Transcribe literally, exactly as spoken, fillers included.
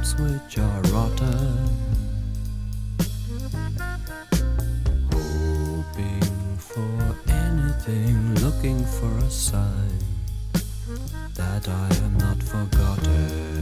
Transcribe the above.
lips which are rotten, hoping for anything, looking for a sign that I am not forgotten.